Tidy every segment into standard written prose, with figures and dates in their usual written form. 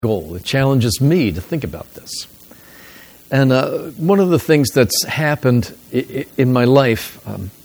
goal. It challenges me to think about this. And one of the things that's happened in my life,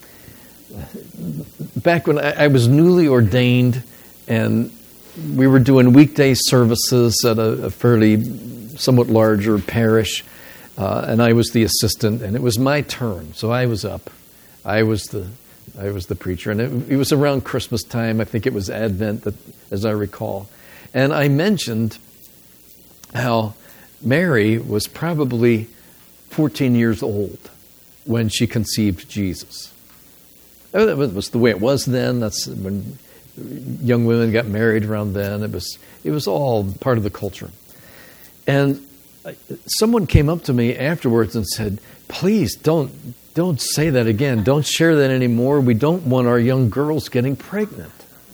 back when I was newly ordained and we were doing weekday services at a fairly somewhat larger parish, and I was the assistant, and it was my turn. So I was up. I was the preacher, and it was around Christmas time. I think it was Advent, as I recall. And I mentioned how Mary was probably 14 years old when she conceived Jesus. That was the way it was then. That's when young women got married around then. It was all part of the culture. And someone came up to me afterwards and said, "Please don't say that again. Don't share that anymore. We don't want our young girls getting pregnant."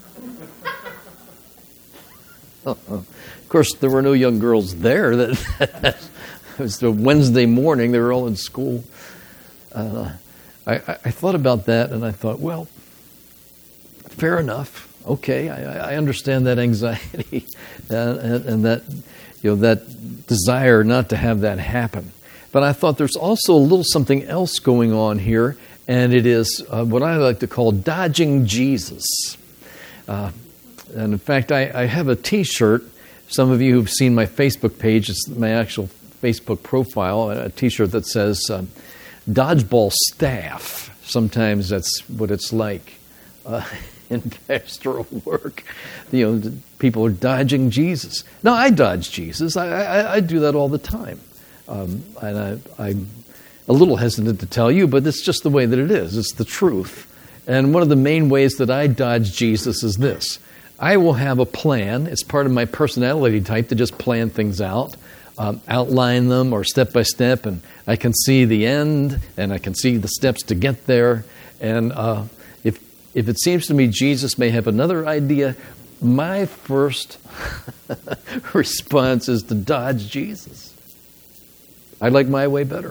Of course, there were no young girls there. It was a Wednesday morning. They were all in school. I thought about that, and I thought, well, fair enough. Okay, I understand that anxiety and that that desire not to have that happen. But I thought there's also a little something else going on here, and it is what I like to call dodging Jesus. And in fact, I have a T-shirt. Some of you who've seen my Facebook page, it's my actual Facebook profile, a T-shirt that says, "Dodgeball staff." Sometimes that's what it's like in pastoral work. People are dodging Jesus. Now, I dodge Jesus. I do that all the time. And I'm a little hesitant to tell you, but it's just the way that it is. It's the truth. And one of the main ways that I dodge Jesus is this. I will have a plan. It's part of my personality type to just plan things out, outline them or step by step, and I can see the end, and I can see the steps to get there. And if it seems to me Jesus may have another idea, my first response is to dodge Jesus. I like my way better.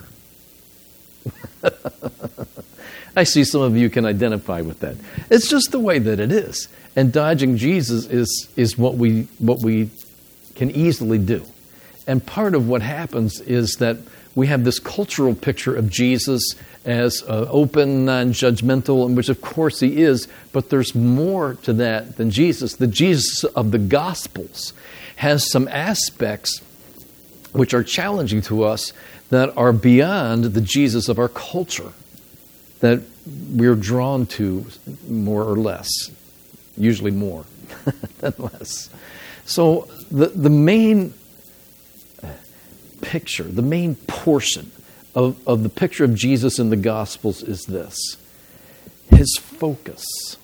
I see some of you can identify with that. It's just the way that it is. And dodging Jesus is what we can easily do. And part of what happens is that we have this cultural picture of Jesus as open, non-judgmental, which of course he is, but there's more to that than Jesus. The Jesus of the Gospels has some aspects which are challenging to us that are beyond the Jesus of our culture, that we're drawn to more or less, usually more than less. So the main picture, the main portion of the picture of Jesus in the Gospels is this. His focus,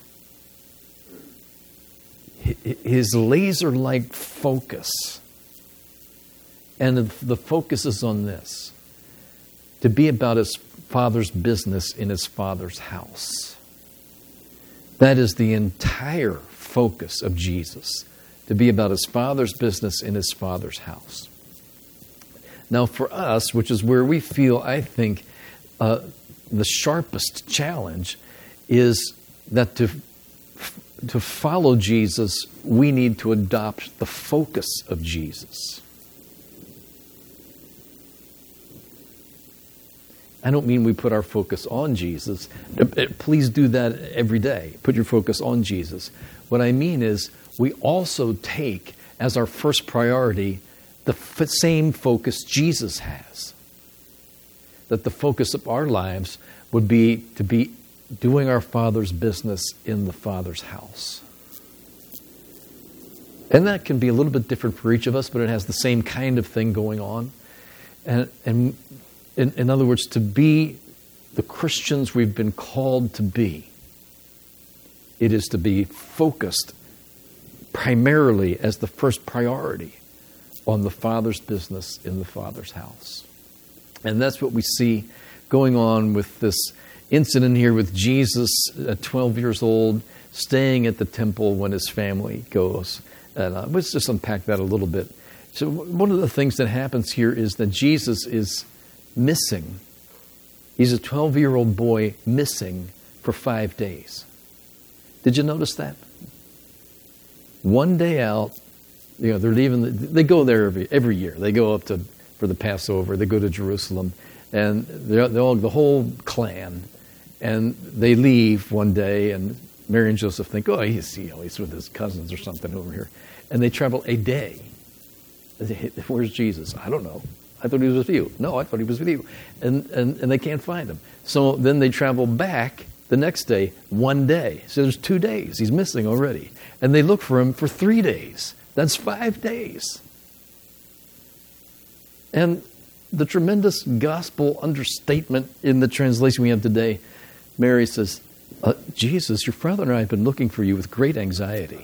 his laser-like focus, and the focus is on this, to be about his Father's business in his Father's house. That is the entire focus of Jesus, to be about his Father's business in his Father's house. Now for us, which is where we feel, I think, the sharpest challenge is that to follow Jesus, we need to adopt the focus of Jesus. I don't mean we put our focus on Jesus. Please do that every day. Put your focus on Jesus. What I mean is we also take as our first priority the same focus Jesus has. That the focus of our lives would be to be doing our Father's business in the Father's house. And that can be a little bit different for each of us, but it has the same kind of thing going on. And in other words, to be the Christians we've been called to be, it is to be focused primarily as the first priority on the Father's business in the Father's house. And that's what we see going on with this incident here with Jesus at 12 years old, staying at the temple when his family goes. And let's just unpack that a little bit. So one of the things that happens here is that Jesus is missing. He's a 12-year-old boy missing for 5 days. Did you notice that? One day out, They're leaving. They go there every year. They go up for the Passover. They go to Jerusalem, and the whole clan, and they leave one day, and Mary and Joseph think, oh, he's with his cousins or something over here, and they travel a day. Where's Jesus? I don't know. I thought he was with you. No, I thought he was with you, and they can't find him. So then they travel back the next day, 1 day. So there's 2 days. He's missing already, and they look for him for 3 days. That's 5 days. And the tremendous gospel understatement in the translation we have today, Mary says, Jesus, your father and I have been looking for you with great anxiety.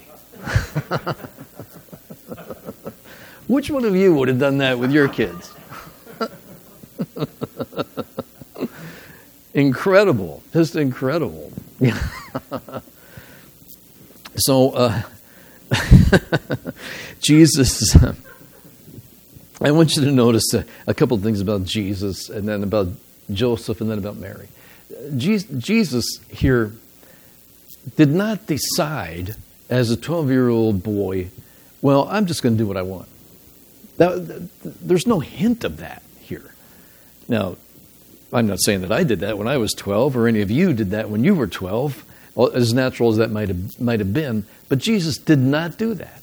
Which one of you would have done that with your kids? Incredible. Just incredible. So, Jesus, I want you to notice a couple of things about Jesus, and then about Joseph, and then about Mary. Jesus here did not decide as a 12-year-old boy, well, I'm just going to do what I want. There's no hint of that here. Now, I'm not saying that I did that when I was 12, or any of you did that when you were 12, as natural as that might have been. But Jesus did not do that.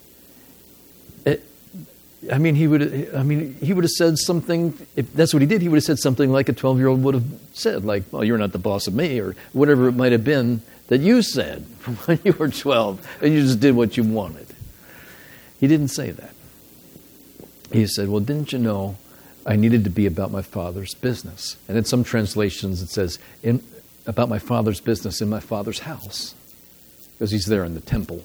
He would have said something. If that's what he did, he would have said something like a 12-year-old would have said, like, "Well, you're not the boss of me," or whatever it might have been that you said when you were 12, and you just did what you wanted. He didn't say that. He said, well, didn't you know I needed to be about my Father's business? And in some translations it says, about my Father's business in my Father's house. Because he's there in the temple.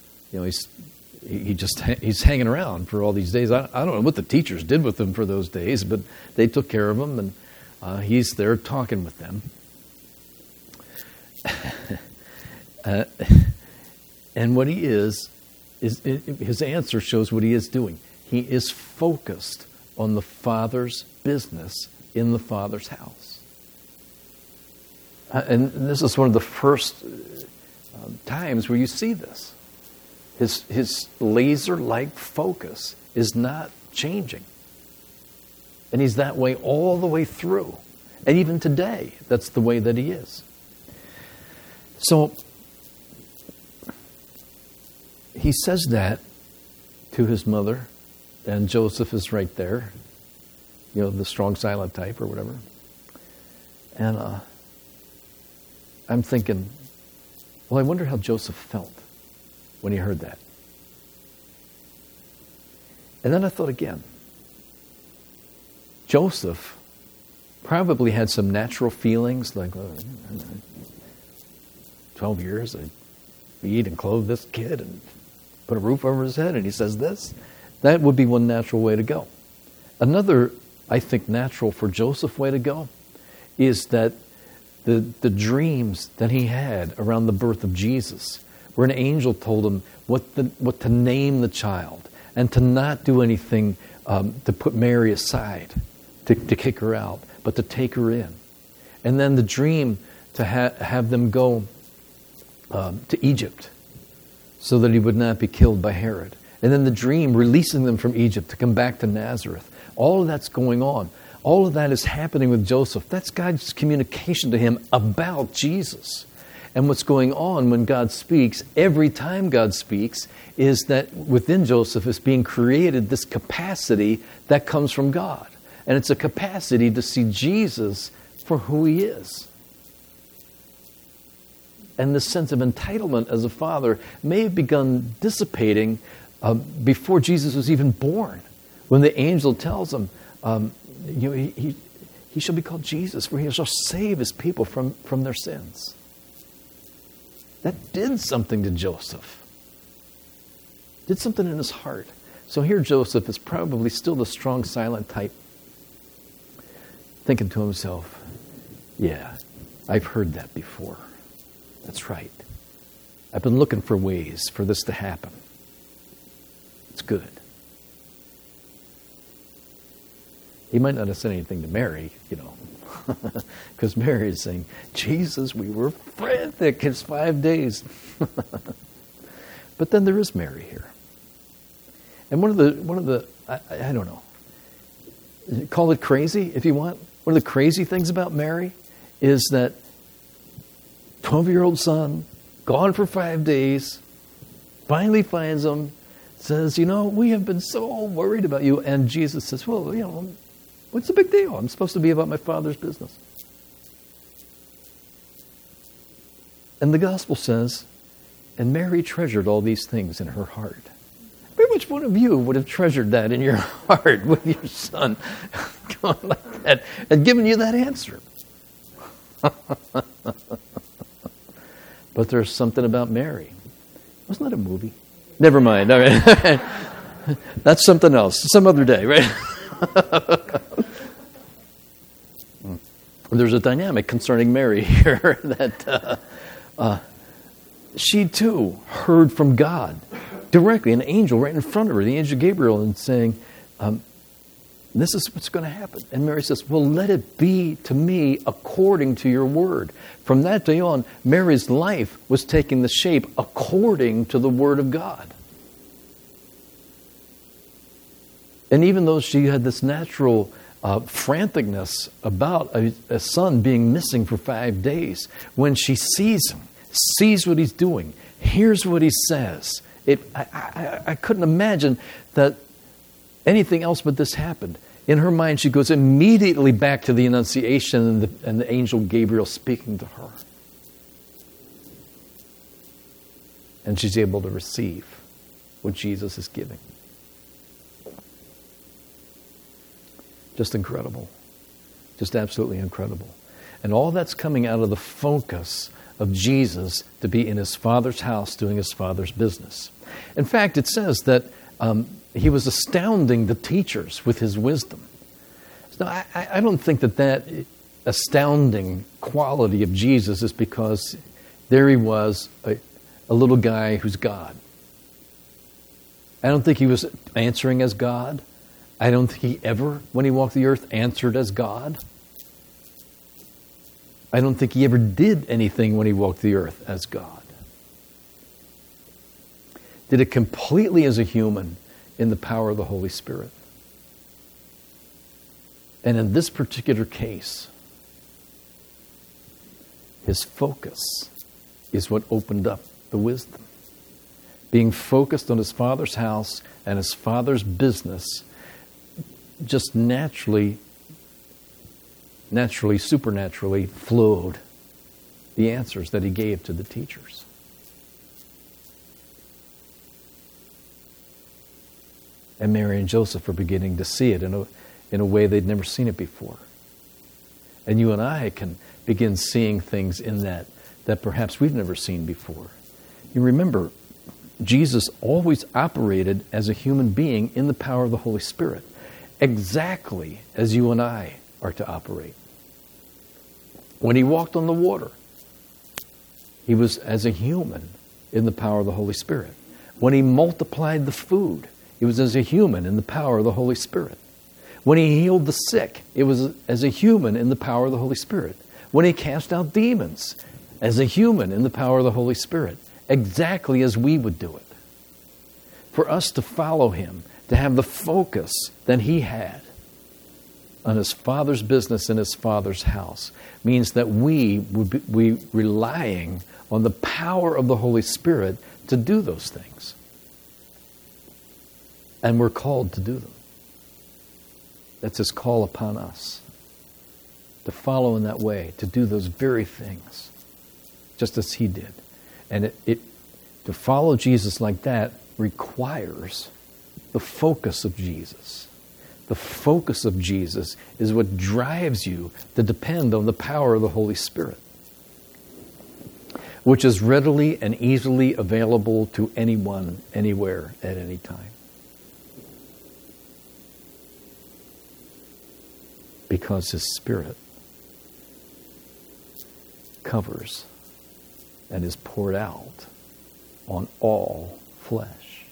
He's hanging around for all these days. I don't know what the teachers did with him for those days, but they took care of him, and he's there talking with them. And what he is his answer shows what he is doing. He is focused on the Father's business in the Father's house. And this is one of the first times where you see this. His laser-like focus is not changing. And he's that way all the way through. And even today, that's the way that he is. So, he says that to his mother, and Joseph is right there, the strong silent type or whatever. And I'm thinking, well, I wonder how Joseph felt when he heard that. And then I thought again, Joseph probably had some natural feelings like, 12 years, I feed and clothe this kid and put a roof over his head, and he says this. That would be one natural way to go. Another, I think, natural for Joseph way to go is that the dreams that he had around the birth of Jesus, where an angel told him what to name the child, and to not do anything to put Mary aside, to kick her out, but to take her in. And then the dream to have them go to Egypt so that he would not be killed by Herod. And then the dream releasing them from Egypt to come back to Nazareth. All of that's going on. All of that is happening with Joseph. That's God's communication to him about Jesus. And what's going on when God speaks, every time God speaks, is that within Joseph is being created this capacity that comes from God. And it's a capacity to see Jesus for who he is. And the sense of entitlement as a father may have begun dissipating before Jesus was even born. When the angel tells him, he shall be called Jesus, for he shall save his people from their sins. That did something to Joseph. Did something in his heart. So here Joseph is probably still the strong, silent type, thinking to himself, yeah, I've heard that before. That's right. I've been looking for ways for this to happen. It's good. He might not have said anything to Mary, because Mary is saying, Jesus, we were frantic. It's 5 days. But then there is Mary here. And one of the I don't know, call it crazy if you want. One of the crazy things about Mary is that 12-year-old son, gone for 5 days, finally finds him, says, we have been so worried about you. And Jesus says, well, what's the big deal? I'm supposed to be about my Father's business. And the gospel says, and Mary treasured all these things in her heart. Which one of you would have treasured that in your heart with your son going like that and given you that answer? But there's something about Mary. Wasn't that a movie? Never mind. All right. That's something else. Some other day, right? There's a dynamic concerning Mary here that she too heard from God directly, an angel right in front of her, the angel Gabriel, and saying, this is what's going to happen. And Mary says, well, let it be to me according to your word. From that day on, Mary's life was taking the shape according to the word of God. And even though she had this natural franticness about a son being missing for 5 days, when she sees him, sees what he's doing, hears what he says, I couldn't imagine that anything else but this happened. In her mind, she goes immediately back to the Annunciation and the angel Gabriel speaking to her. And she's able to receive what Jesus is giving. Just incredible. Just absolutely incredible. And all that's coming out of the focus of Jesus to be in his Father's house doing his Father's business. In fact, it says that he was astounding the teachers with his wisdom. So I don't think that astounding quality of Jesus is because there he was, a little guy who's God. I don't think he was answering as God. I don't think he ever, when he walked the earth, answered as God. I don't think he ever did anything when he walked the earth as God. Did it completely as a human in the power of the Holy Spirit. And in this particular case, his focus is what opened up the wisdom. Being focused on his Father's house and his Father's business just naturally, supernaturally flowed the answers that he gave to the teachers. And Mary and Joseph are beginning to see it in a way they'd never seen it before. And you and I can begin seeing things in that perhaps we've never seen before. You remember, Jesus always operated as a human being in the power of the Holy Spirit, exactly as you and I are to operate. When he walked on the water, he was as a human in the power of the Holy Spirit. When he multiplied the food, it was as a human in the power of the Holy Spirit. When he healed the sick, it was as a human in the power of the Holy Spirit. When he cast out demons, as a human in the power of the Holy Spirit, exactly as we would do it. For us to follow him, to have the focus that he had on his Father's business in his Father's house, means that we would be relying on the power of the Holy Spirit to do those things. And we're called to do them. That's his call upon us. To follow in that way, to do those very things, just as he did. And to follow Jesus like that requires the focus of Jesus. The focus of Jesus is what drives you to depend on the power of the Holy Spirit, which is readily and easily available to anyone, anywhere, at any time. Because his Spirit covers and is poured out on all flesh.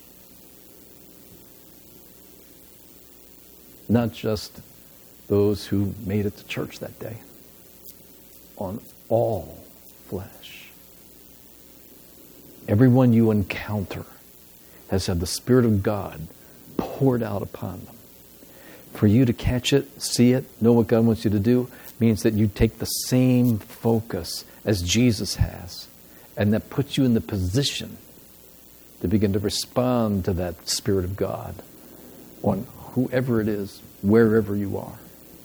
Not just those who made it to church that day. On all flesh. Everyone you encounter has had the Spirit of God poured out upon them. For you to catch it, see it, know what God wants you to do, means that you take the same focus as Jesus has. And that puts you in the position to begin to respond to that Spirit of God on whoever it is, wherever you are.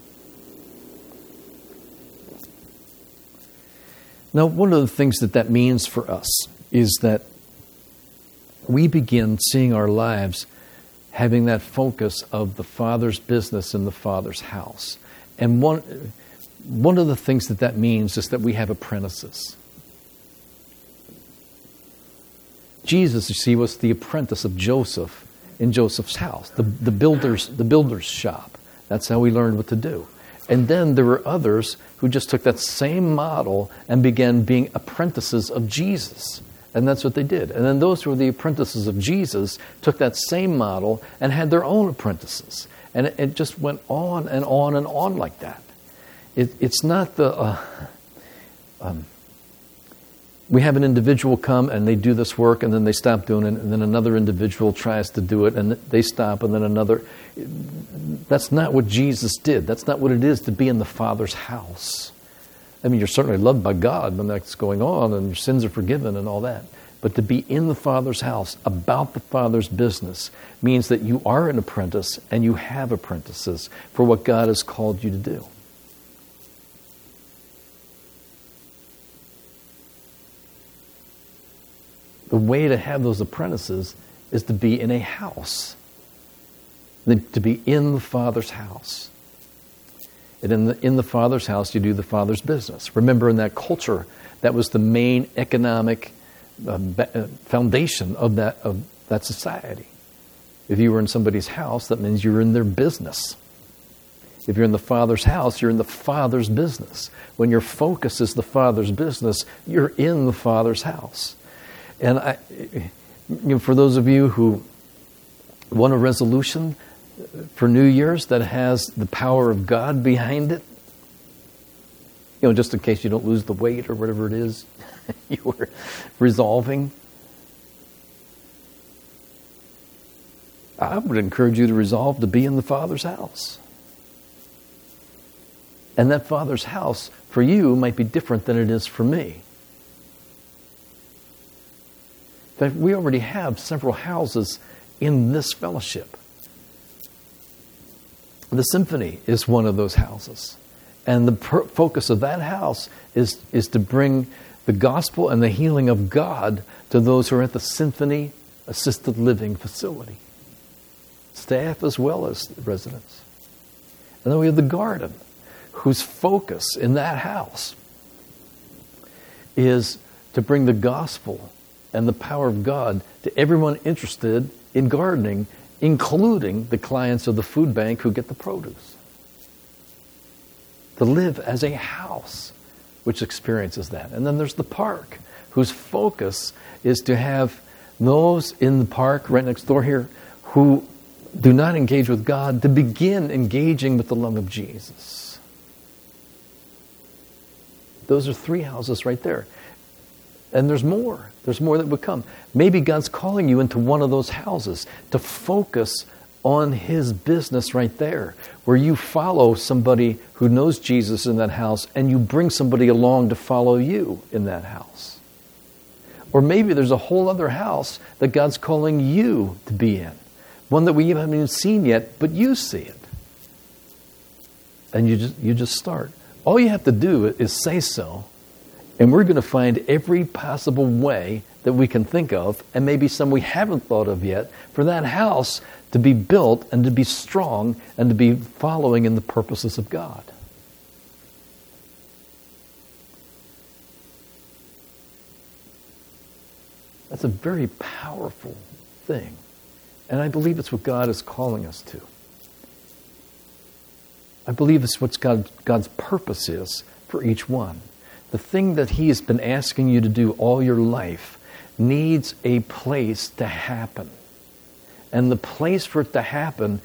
Now, one of the things that means for us is that we begin seeing our lives having that focus of the Father's business in the Father's house. And one of the things that means is that we have apprentices. Jesus, you see, was the apprentice of Joseph in Joseph's house, the builder's shop. That's how he learned what to do. And then there were others who just took that same model and began being apprentices of Jesus. And that's what they did. And then those who were the apprentices of Jesus took that same model and had their own apprentices. And it just went on and on and on like that. It's not we have an individual come and they do this work and then they stop doing it, and then another individual tries to do it and they stop, and then another. That's not what Jesus did. That's not what it is to be in the Father's house. I mean, you're certainly loved by God when that's going on and your sins are forgiven and all that. But to be in the Father's house, about the Father's business, means that you are an apprentice and you have apprentices for what God has called you to do. The way to have those apprentices is to be in a house, to be in the Father's house. And in the Father's house, you do the Father's business. Remember, in that culture, that was the main economic foundation of that society. If you were in somebody's house, that means you're in their business. If you're in the Father's house, you're in the Father's business. When your focus is the Father's business, you're in the Father's house. And for those of you who want a resolution for New Year's that has the power of God behind it, just in case you don't lose the weight or whatever it is you were resolving, I would encourage you to resolve to be in the Father's house. And that Father's house for you might be different than it is for me. In fact, we already have several houses in this fellowship. The Symphony is one of those houses. And the focus of that house is to bring the gospel and the healing of God to those who are at the Symphony Assisted Living Facility. Staff as well as residents. And then we have the Garden, whose focus in that house is to bring the gospel and the power of God to everyone interested in gardening, including the clients of the food bank who get the produce. To live as a house which experiences that. And then there's the Park, whose focus is to have those in the park right next door here who do not engage with God to begin engaging with the love of Jesus. Those are 3 houses right there. And there's more. There's more that would come. Maybe God's calling you into one of those houses to focus on His business right there, where you follow somebody who knows Jesus in that house and you bring somebody along to follow you in that house. Or maybe there's a whole other house that God's calling you to be in, one that we haven't even seen yet, but you see it. And you just start. All you have to do is say so. And we're going to find every possible way that we can think of, and maybe some we haven't thought of yet, for that house to be built and to be strong and to be following in the purposes of God. That's a very powerful thing. And I believe it's what God is calling us to. I believe it's what God's purpose is for each one. The thing that He has been asking you to do all your life needs a place to happen. And the place for it to happen,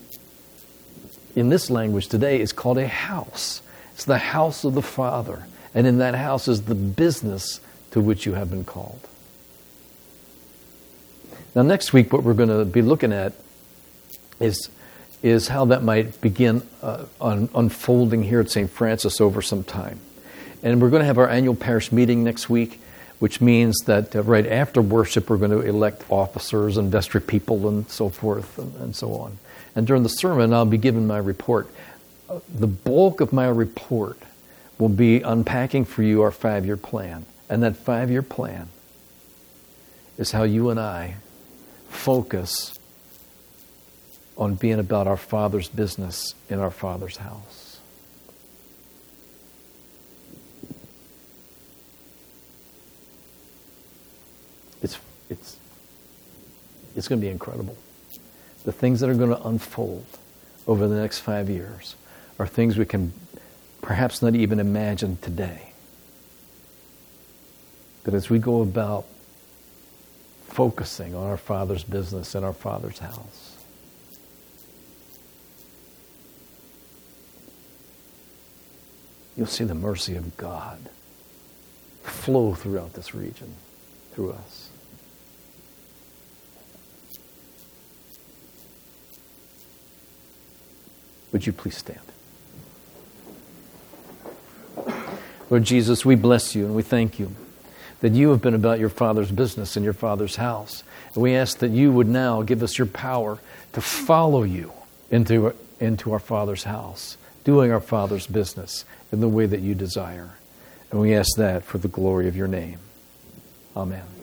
in this language today, is called a house. It's the house of the Father. And in that house is the business to which you have been called. Now, next week, what we're going to be looking at is how that might begin unfolding here at St. Francis over some time. And we're going to have our annual parish meeting next week, which means that right after worship we're going to elect officers and vestry people and so forth and so on. And during the sermon I'll be giving my report. The bulk of my report will be unpacking for you our 5-year plan. And that 5-year plan is how you and I focus on being about our Father's business in our Father's house. It's going to be incredible. The things that are going to unfold over the next 5 years are things we can perhaps not even imagine today. But as we go about focusing on our Father's business in our Father's house, you'll see the mercy of God flow throughout this region, through us. Would you please stand? Lord Jesus, we bless you and we thank you that you have been about your Father's business in your Father's house. And we ask that you would now give us your power to follow you into our Father's house, doing our Father's business in the way that you desire. And we ask that for the glory of your name. Amen.